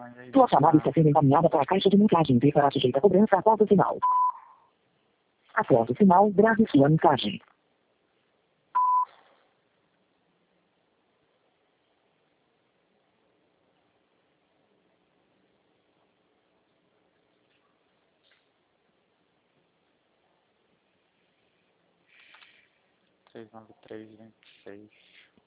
Sua chamada está sendo encaminhada para a caixa de mensagem e será sujeita a cobrança após o sinal. Após o sinal, grave sua mensagem. Seis 26.